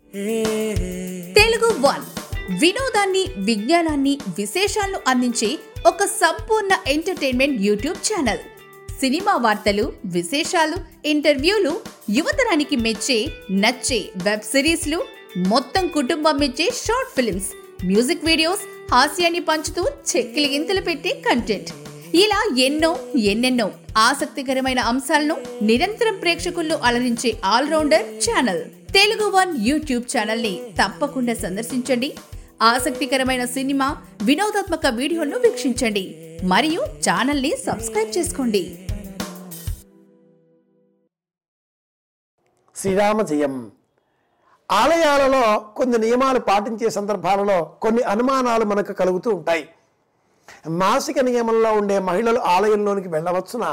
Telugu one వినోదాన్ని, విజ్ఞానాన్ని, విశేషాలను అందించే ఒక సంపూర్ణ ఎంటర్టైన్మెంట్ యూట్యూబ్ ఛానల్. సినిమా వార్తలు, విశేషాలు, ఇంటర్వ్యూలు, యువతరానికి మెచ్చే నచ్చే వెబ్ సిరీస్లు, మొత్తం కుటుంబం మెచ్చే షార్ట్ ఫిల్మ్స్, మ్యూజిక్ వీడియోస్, హాస్యాన్ని పంచుతూ చెక్కిలి గింతలు పెట్టే కంటెంట్, ఇలా ఎన్నెన్నో ఆసక్తికరమైన అంశాలను నిరంతరం ప్రేక్షకుల్లో అలరించే allrounder channel Telugu one YouTube channel ని తప్పకుండా సందర్శించండి. ఆసక్తికరమైన సినిమా, వినోదాత్మక వీడియోలను వీక్షించండి మరియు ఛానల్ ని సబ్స్క్రైబ్ చేసుకోండి. శ్రీరామ జయం. ఆలయాలలో కొన్ని నియమాలు పాటించే సందర్భాలలో కొన్ని అనుమానాలు మనకు కలుగుతూ ఉంటాయి. మాసిక నియమంలో ఉండే మహిళలు ఆలయంలోనికి వెళ్ళవచ్చునా?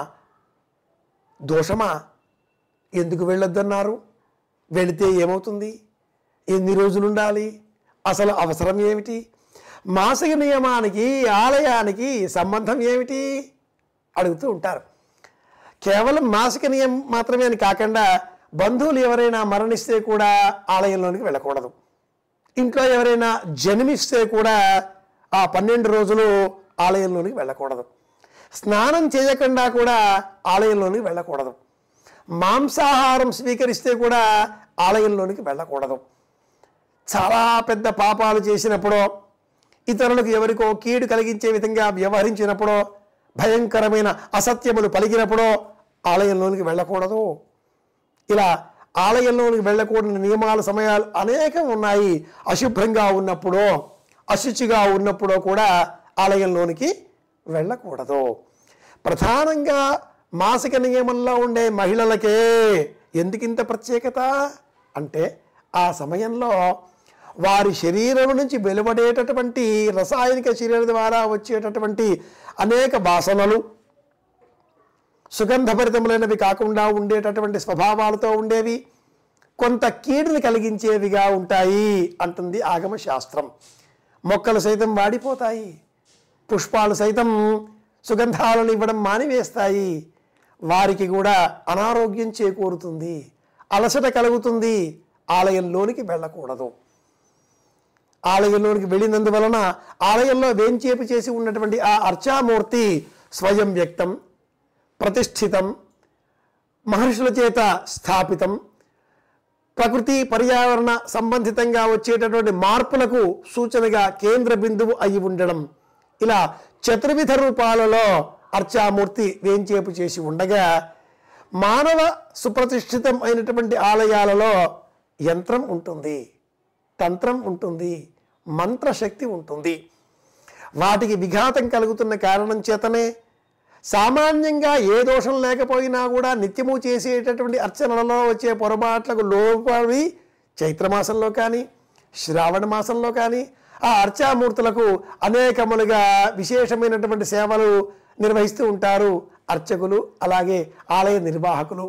దోషమా? ఎందుకు వెళ్ళొద్దన్నారు? వెళితే ఏమవుతుంది? ఎన్ని రోజులు ఉండాలి? అసలు అవసరం ఏమిటి? మాసిక నియమానికి ఆలయానికి సంబంధం ఏమిటి అడుగుతూ ఉంటారు. కేవలం మాసిక నియమం మాత్రమే అని కాకుండా బంధువులు ఎవరైనా మరణిస్తే కూడా ఆలయంలోనికి వెళ్ళకూడదు. ఇంట్లో ఎవరైనా జన్మిస్తే కూడా ఆ 12 రోజులు ఆలయంలోనికి వెళ్ళకూడదు. స్నానం చేయకుండా కూడా ఆలయంలోనికి వెళ్ళకూడదు. మాంసాహారం స్వీకరిస్తే కూడా ఆలయంలోనికి వెళ్ళకూడదు. చాలా పెద్ద పాపాలు చేసినప్పుడో, ఇతరులకు ఎవరికో కీడు కలిగించే విధంగా వ్యవహరించినప్పుడో, భయంకరమైన అసత్యములు పలికినప్పుడో ఆలయంలోనికి వెళ్ళకూడదు. ఇలా ఆలయంలోనికి వెళ్ళకూడని నియమాలు, సమయాలు అనేకం ఉన్నాయి. అశుభ్రంగా ఉన్నప్పుడో, అశుచిగా ఉన్నప్పుడో కూడా ఆలయంలోనికి వెళ్ళకూడదు. ప్రధానంగా మాసిక నియమంలో ఉండే మహిళలకే ఎందుకింత ప్రత్యేకత అంటే, ఆ సమయంలో వారి శరీరం నుంచి వెలువడేటటువంటి రసాయనిక శరీరం ద్వారా వచ్చేటటువంటి అనేక వాసనలు, సుగంధభరితములైనవి కాకుండా ఉండేటటువంటి స్వభావాలతో ఉండేవి, కొంత కీడుని కలిగించేవిగా ఉంటాయి అంటుంది ఆగమ శాస్త్రం. మొక్కలు సైతం వాడిపోతాయి, పుష్పాలు సైతం సుగంధాలను ఇవ్వడం మానివేస్తాయి. వారికి కూడా అనారోగ్యం చేకూరుతుంది, అలసట కలుగుతుంది. ఆలయంలోనికి వెళ్ళకూడదు. ఆలయంలోనికి వెళ్ళినందువలన ఆలయంలో వేంచేపు చేసి ఉన్నటువంటి ఆ అర్చామూర్తి స్వయం వ్యక్తం, ప్రతిష్ఠితం, మహర్షుల చేత స్థాపితం, ప్రకృతి పర్యావరణ సంబంధితంగా వచ్చేటటువంటి మార్పులకు సూచనగా కేంద్ర బిందువు అయి ఉండడం, ఇలా చతుర్విధ రూపాలలో అర్చామూర్తి వేంచేపు చేసి ఉండగా, మానవ సుప్రతిష్ఠితం అయినటువంటి ఆలయాలలో యంత్రం ఉంటుంది, తంత్రం ఉంటుంది, మంత్రశక్తి ఉంటుంది. వాటికి విఘాతం కలుగుతున్న కారణం చేతనే సామాన్యంగా ఏ దోషం లేకపోయినా కూడా నిత్యము చేసేటటువంటి అర్చనలలో వచ్చే పొరపాట్లకు లోపడి చైత్రమాసంలో కానీ శ్రావణ మాసంలో కానీ ఆ అర్చామూర్తులకు అనేకములుగా విశేషమైనటువంటి సేవలు నిర్వహిస్తూ ఉంటారు అర్చకులు, అలాగే ఆలయ నిర్వాహకులు.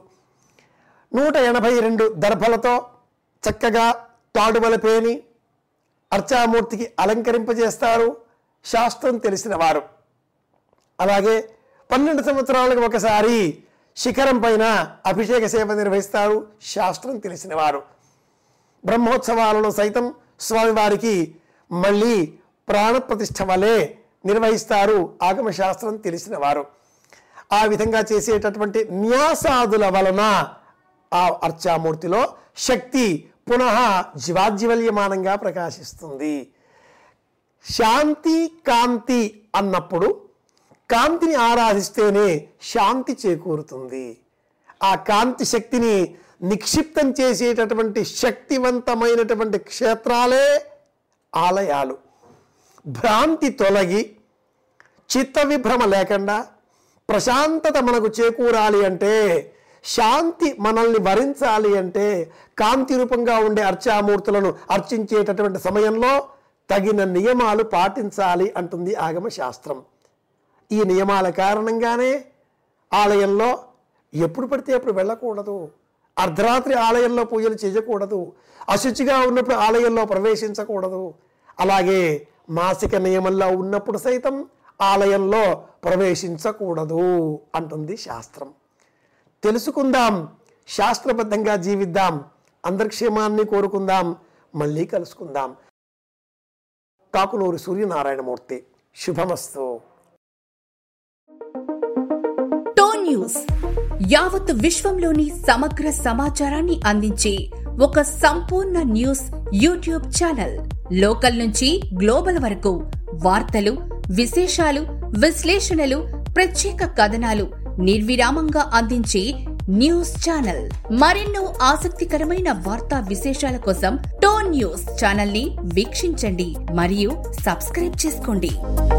182 దర్భలతో చక్కగా తాడువల పేని అర్చామూర్తికి అలంకరింపజేస్తారు శాస్త్రం తెలిసిన వారు. అలాగే 12 సంవత్సరాలకు ఒకసారి శిఖరం పైన అభిషేక సేవ నిర్వహిస్తారు శాస్త్రం తెలిసిన వారు. బ్రహ్మోత్సవాలలో సైతం స్వామివారికి మళ్ళీ ప్రాణప్రతిష్ఠ వలె నిర్వహిస్తారు ఆగమశాస్త్రం తెలిసిన వారు. ఆ విధంగా చేసేటటువంటి న్యాసాదుల వలన ఆ అర్చామూర్తిలో శక్తి పునః జీవాజ్వల్యమానంగా ప్రకాశిస్తుంది. శాంతి, కాంతి అన్నప్పుడు కాంతిని ఆరాధిస్తేనే శాంతి చేకూరుతుంది. ఆ కాంతి శక్తిని నిక్షిప్తం చేసేటటువంటి శక్తివంతమైనటువంటి క్షేత్రాలే ఆలయాలు. భ్రాంతి తొలగి చిత్త విభ్రమ లేకుండా ప్రశాంతత మనకు చేకూరాలి అంటే, శాంతి మనల్ని వరించాలి అంటే, కాంతి రూపంగా ఉండే అర్చామూర్తులను అర్చించేటటువంటి సమయంలో తగిన నియమాలు పాటించాలి అంటుంది ఆగమ శాస్త్రం. ఈ నియమాల కారణంగానే ఆలయంలో ఎప్పుడు పడితే అప్పుడు వెళ్ళకూడదు, అర్ధరాత్రి ఆలయంలో పూజలు చేయకూడదు, అశుచిగా ఉన్నప్పుడు ఆలయంలో ప్రవేశించకూడదు, అలాగే మాసిక నియమంలో ఉన్నప్పుడు సైతం ఆలయంలో ప్రవేశించకూడదు అంటుంది శాస్త్రం. తెలుసుకుందాం, శాస్త్రబద్ధంగా జీవిద్దాం, అందరి క్షేమాన్ని కోరుకుందాం. మళ్ళీ కలుసుకుందాం. కాకునూరి సూర్యనారాయణమూర్తి. శుభమస్తు. టోన్ న్యూస్ యావత్ విశ్వంలోని సమగ్ర సమాచారాన్ని అందించే ఒక సంపూర్ణ న్యూస్ యూట్యూబ్ ఛానల్. లోకల్ నుంచి గ్లోబల్ వరకు వార్తలు, విశేషాలు, విశ్లేషణలు, ప్రత్యేక కథనాలు నిర్విరామంగా అందించే న్యూస్ ఛానల్. మరెన్నో ఆసక్తికరమైన వార్తా విశేషాల కోసం టోన్ న్యూస్ ఛానల్ ని వీక్షించండి మరియు సబ్స్క్రైబ్ చేసుకోండి.